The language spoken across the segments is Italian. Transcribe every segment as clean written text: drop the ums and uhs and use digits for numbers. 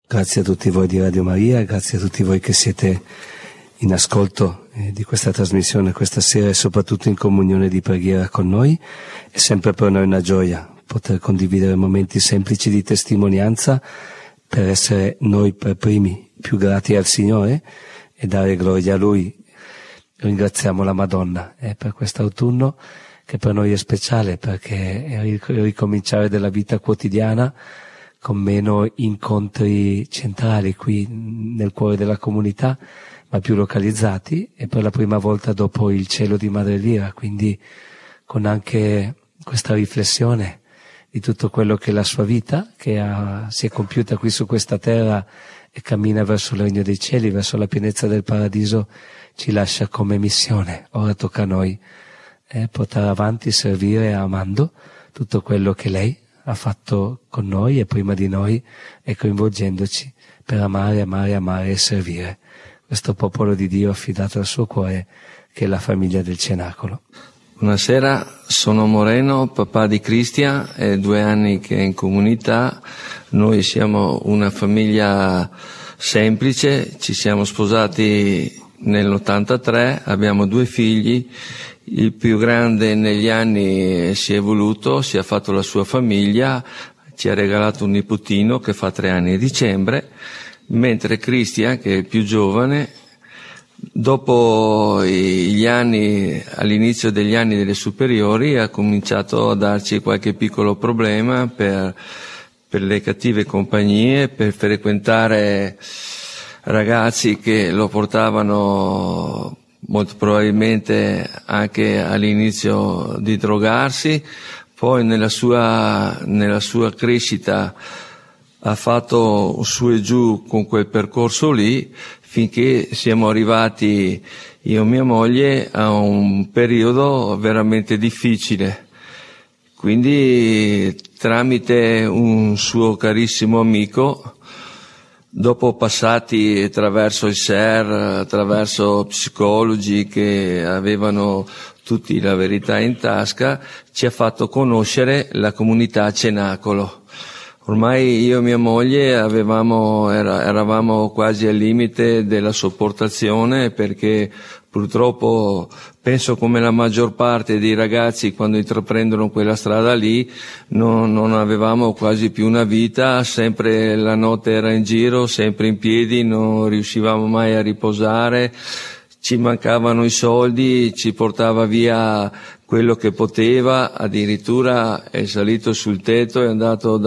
Grazie a tutti voi di Radio Maria, grazie a tutti voi che siete in ascolto di questa trasmissione questa sera e soprattutto in comunione di preghiera con noi. È sempre per noi una gioia poter condividere momenti semplici di testimonianza per essere noi per primi più grati al Signore e dare gloria a Lui. Ringraziamo la Madonna per quest'autunno che per noi è speciale perché è il ricominciare della vita quotidiana con meno incontri centrali qui nel cuore della comunità, ma più localizzati, e per la prima volta dopo il cielo di Madre Lira, quindi con anche questa riflessione di tutto quello che è la sua vita, che si è compiuta qui su questa terra e cammina verso il regno dei cieli, verso la pienezza del paradiso, ci lascia come missione. Ora tocca a noi portare avanti, servire amando tutto quello che lei ha fatto con noi e prima di noi e coinvolgendoci per amare e servire questo popolo di Dio affidato al suo cuore che è la famiglia del Cenacolo. Buonasera, sono Moreno, papà di Cristian, è 2 anni che è in comunità. Noi siamo una famiglia semplice, ci siamo sposati nell'83, abbiamo 2 figli. Il più grande negli anni si è evoluto, si è fatto la sua famiglia, ci ha regalato un nipotino che fa 3 anni a dicembre, mentre Cristian, che è il più giovane, dopo gli anni, all'inizio degli anni delle superiori, ha cominciato a darci qualche piccolo problema per le cattive compagnie, per frequentare ragazzi che lo portavano molto probabilmente anche all'inizio di drogarsi. Poi nella sua crescita ha fatto su e giù con quel percorso lì, finché siamo arrivati io e mia moglie a un periodo veramente difficile. Quindi tramite un suo carissimo amico, dopo passati attraverso il SER, attraverso psicologi che avevano tutti la verità in tasca, ci ha fatto conoscere la comunità Cenacolo. Ormai io e mia moglie eravamo quasi al limite della sopportazione, perché purtroppo penso come la maggior parte dei ragazzi quando intraprendono quella strada lì non avevamo quasi più una vita, sempre la notte era in giro, sempre in piedi, non riuscivamo mai a riposare, ci mancavano i soldi, ci portava via quello che poteva, addirittura è salito sul tetto, è andato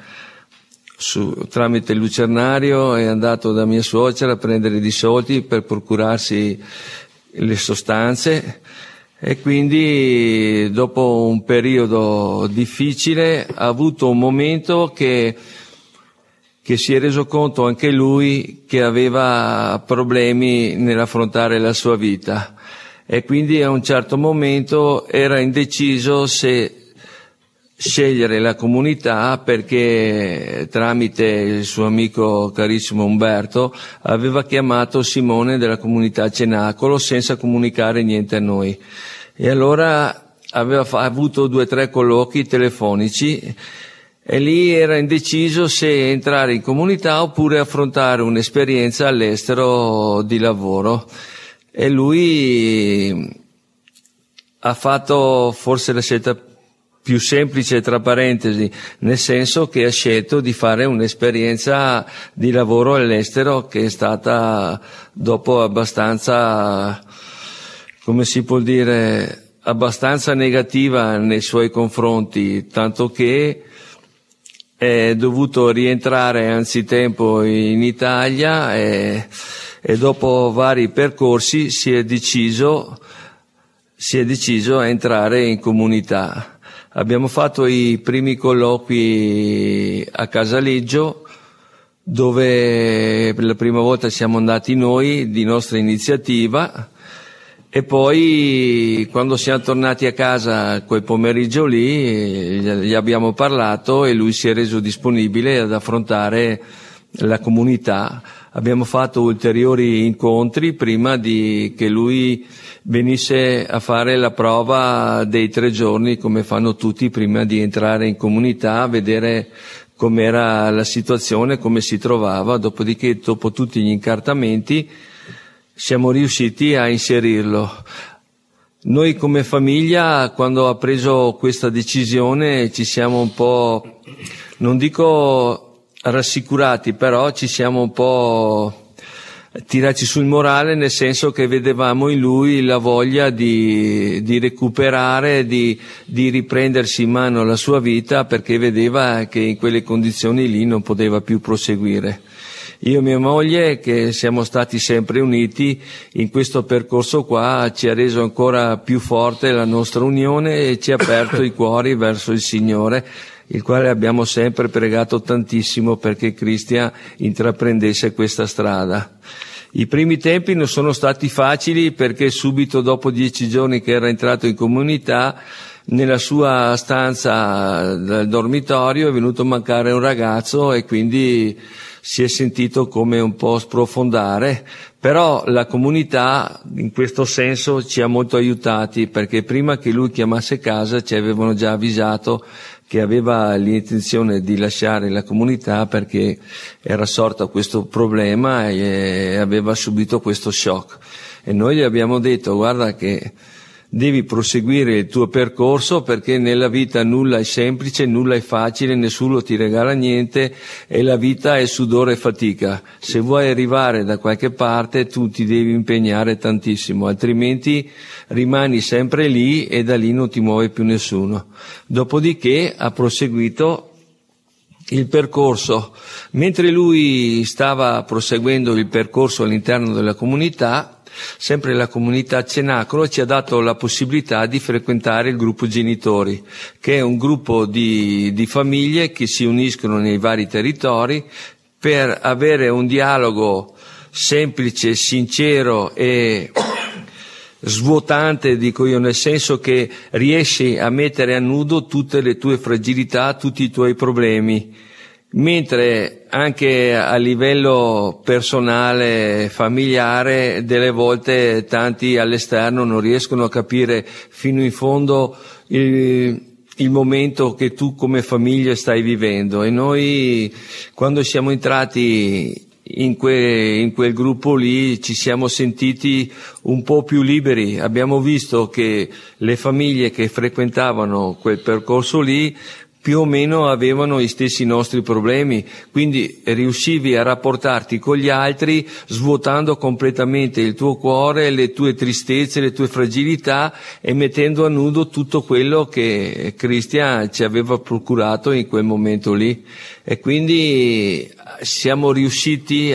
tramite il lucernario, è andato da mia suocera a prendere dei soldi per procurarsi le sostanze, e quindi dopo un periodo difficile ha avuto un momento che si è reso conto anche lui che aveva problemi nell'affrontare la sua vita, e quindi a un certo momento era indeciso se scegliere la comunità, perché tramite il suo amico carissimo Umberto aveva chiamato Simone della comunità Cenacolo senza comunicare niente a noi, e allora aveva avuto 2 o 3 colloqui telefonici e lì era indeciso se entrare in comunità oppure affrontare un'esperienza all'estero di lavoro, e lui ha fatto forse la scelta più semplice, tra parentesi, nel senso che ha scelto di fare un'esperienza di lavoro all'estero che è stata dopo abbastanza, come si può dire, abbastanza negativa nei suoi confronti, tanto che è dovuto rientrare anzitempo in Italia e dopo vari percorsi si è deciso a entrare in comunità. Abbiamo fatto i primi colloqui a Casaleggio, dove per la prima volta siamo andati noi di nostra iniziativa, e poi quando siamo tornati a casa quel pomeriggio lì gli abbiamo parlato e lui si è reso disponibile ad affrontare la comunità. Abbiamo fatto ulteriori incontri prima che lui venisse a fare la prova dei 3 giorni, come fanno tutti prima di entrare in comunità, vedere com'era la situazione, come si trovava. Dopodiché, dopo tutti gli incartamenti, siamo riusciti a inserirlo. Noi come famiglia, quando ha preso questa decisione, ci siamo un po', non dico rassicurati, però ci siamo un po' tirarci sul morale, nel senso che vedevamo in lui la voglia di recuperare, di riprendersi in mano la sua vita, perché vedeva che in quelle condizioni lì non poteva più proseguire. Io e mia moglie, che siamo stati sempre uniti in questo percorso qua, ci ha reso ancora più forte la nostra unione e ci ha aperto i cuori verso il Signore, il quale abbiamo sempre pregato tantissimo perché Cristian intraprendesse questa strada. I primi tempi non sono stati facili, perché subito dopo 10 giorni che era entrato in comunità, nella sua stanza del dormitorio è venuto a mancare un ragazzo e quindi si è sentito come un po' sprofondare, però la comunità in questo senso ci ha molto aiutati, perché prima che lui chiamasse casa ci avevano già avvisato che aveva l'intenzione di lasciare la comunità perché era sorto questo problema e aveva subito questo shock. E noi gli abbiamo detto: guarda che devi proseguire il tuo percorso, perché nella vita nulla è semplice, nulla è facile, nessuno ti regala niente e la vita è sudore e fatica. Se vuoi arrivare da qualche parte tu ti devi impegnare tantissimo, altrimenti rimani sempre lì e da lì non ti muove più nessuno. Dopodiché ha proseguito il percorso. Mentre lui stava proseguendo il percorso all'interno della comunità, sempre la comunità Cenacolo ci ha dato la possibilità di frequentare il gruppo genitori, che è un gruppo di famiglie che si uniscono nei vari territori per avere un dialogo semplice, sincero e svuotante, dico io, nel senso che riesci a mettere a nudo tutte le tue fragilità, tutti i tuoi problemi. Mentre anche a livello personale, familiare, delle volte tanti all'esterno non riescono a capire fino in fondo il momento che tu come famiglia stai vivendo. E noi, quando siamo entrati in quel gruppo lì, ci siamo sentiti un po' più liberi. Abbiamo visto che le famiglie che frequentavano quel percorso lì più o meno avevano gli stessi nostri problemi, quindi riuscivi a rapportarti con gli altri svuotando completamente il tuo cuore, le tue tristezze, le tue fragilità e mettendo a nudo tutto quello che Cristian ci aveva procurato in quel momento lì. E quindi siamo riusciti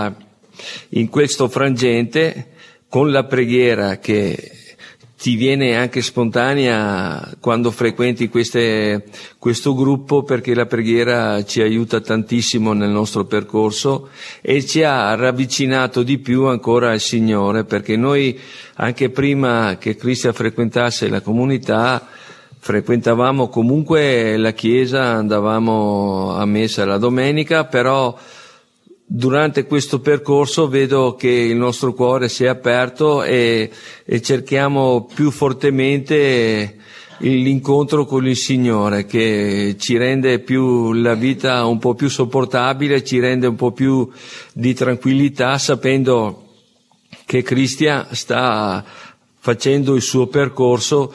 in questo frangente, con la preghiera che ti viene anche spontanea quando frequenti questo gruppo, perché la preghiera ci aiuta tantissimo nel nostro percorso e ci ha ravvicinato di più ancora al Signore, perché noi anche prima che Cristian frequentasse la comunità frequentavamo comunque la chiesa, andavamo a messa la domenica, però durante questo percorso vedo che il nostro cuore si è aperto e cerchiamo più fortemente l'incontro con il Signore, che ci rende più la vita un po' più sopportabile, ci rende un po' più di tranquillità, sapendo che Cristian sta facendo il suo percorso,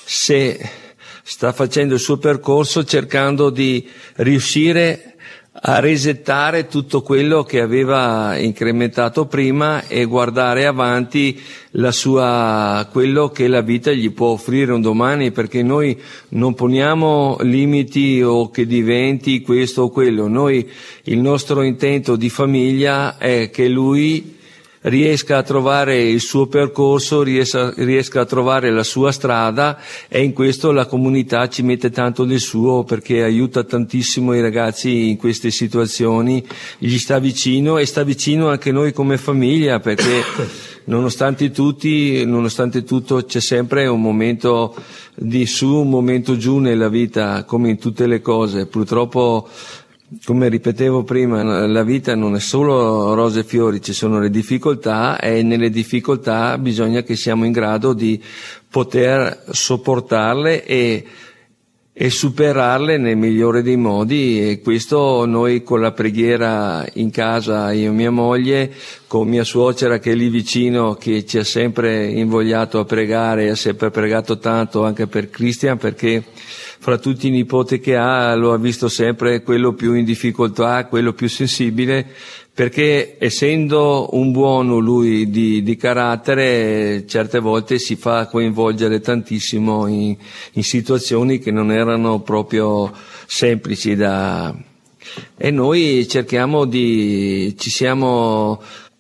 cercando di riuscire a resettare tutto quello che aveva incrementato prima e guardare avanti quello che la vita gli può offrire un domani, perché noi non poniamo limiti o che diventi questo o quello. Noi, il nostro intento di famiglia è che lui riesca a trovare il suo percorso, riesca a trovare la sua strada, e in questo la comunità ci mette tanto del suo, perché aiuta tantissimo i ragazzi in queste situazioni, gli sta vicino e sta vicino anche noi come famiglia, perché nonostante tutto c'è sempre un momento di su, un momento giù nella vita, come in tutte le cose. Purtroppo, come ripetevo prima, la vita non è solo rose e fiori, ci sono le difficoltà, e nelle difficoltà bisogna che siamo in grado di poter sopportarle e e superarle nel migliore dei modi, e questo noi con la preghiera in casa, io e mia moglie, con mia suocera che è lì vicino, che ci ha sempre invogliato a pregare, ha sempre pregato tanto anche per Christian, perché fra tutti i nipoti che ha lo ha visto sempre quello più in difficoltà, quello più sensibile, perché essendo un buono lui di carattere, certe volte si fa coinvolgere tantissimo in situazioni che non erano proprio semplici e noi cerchiamo ci siamo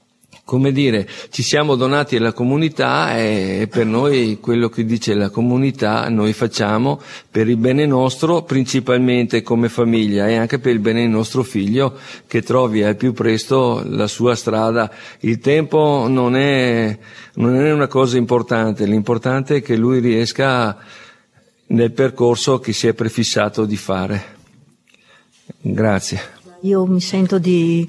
donati alla comunità, e per noi quello che dice la comunità noi facciamo per il bene nostro, principalmente come famiglia, e anche per il bene del nostro figlio, che trovi al più presto la sua strada. Il tempo non è una cosa importante, l'importante è che lui riesca nel percorso che si è prefissato di fare. Grazie. Io mi sento di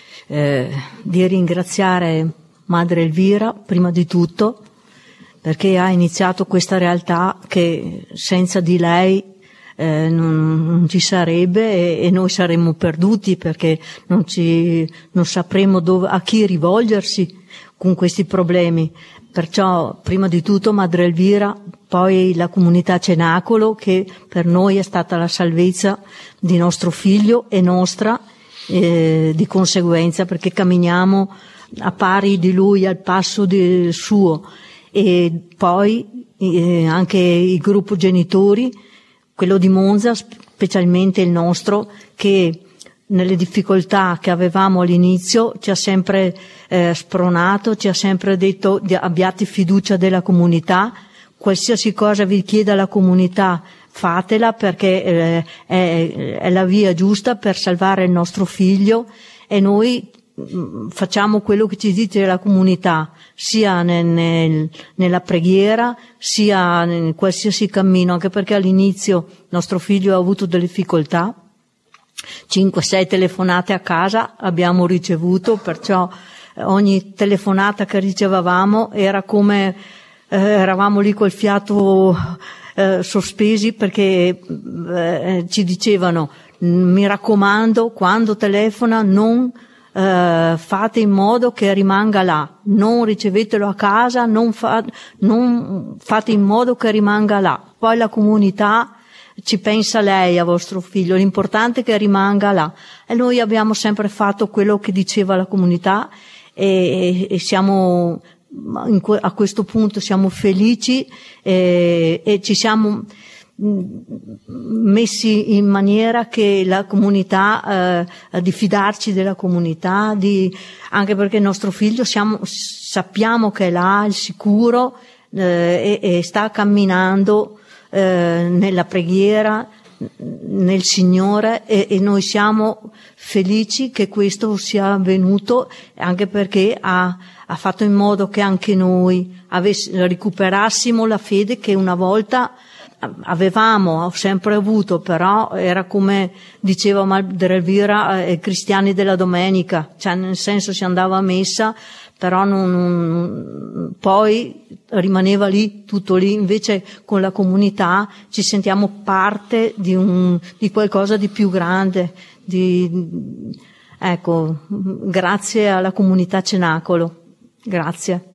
ringraziare Madre Elvira prima di tutto, perché ha iniziato questa realtà che senza di lei non ci sarebbe, e noi saremmo perduti, perché non sapremmo a chi rivolgersi con questi problemi. Perciò prima di tutto Madre Elvira, poi la comunità Cenacolo, che per noi è stata la salvezza di nostro figlio e nostra, di conseguenza, perché camminiamo a pari di lui, al passo suo. E poi anche il gruppo genitori, quello di Monza, specialmente il nostro, che nelle difficoltà che avevamo all'inizio ci ha sempre spronato, ci ha sempre detto: abbiate fiducia della comunità, qualsiasi cosa vi chieda la comunità fatela, perché è la via giusta per salvare il nostro figlio, e noi facciamo quello che ci dice la comunità, sia nella preghiera, sia in qualsiasi cammino, anche perché all'inizio nostro figlio ha avuto delle difficoltà. 5-6 telefonate a casa abbiamo ricevuto, perciò ogni telefonata che ricevavamo era come eravamo lì col fiato sospesi, perché ci dicevano: mi raccomando, quando telefona non fate in modo che rimanga là, non ricevetelo a casa, non fate in modo che rimanga là. Poi la comunità ci pensa lei a vostro figlio, l'importante è che rimanga là. E noi abbiamo sempre fatto quello che diceva la comunità, e siamo a questo punto siamo felici, e ci siamo messi in maniera che la comunità, di fidarci della comunità, anche perché il nostro figlio sappiamo che è là, al sicuro, e sta camminando nella preghiera, nel Signore, e noi siamo felici che questo sia avvenuto, anche perché ha fatto in modo che anche noi recuperassimo la fede che una volta ho sempre avuto, però era come diceva Madre Elvira, cristiani della domenica, cioè nel senso si andava a messa, però poi rimaneva lì, tutto lì. Invece con la comunità ci sentiamo parte di qualcosa di più grande, ecco, grazie alla comunità Cenacolo. Grazie.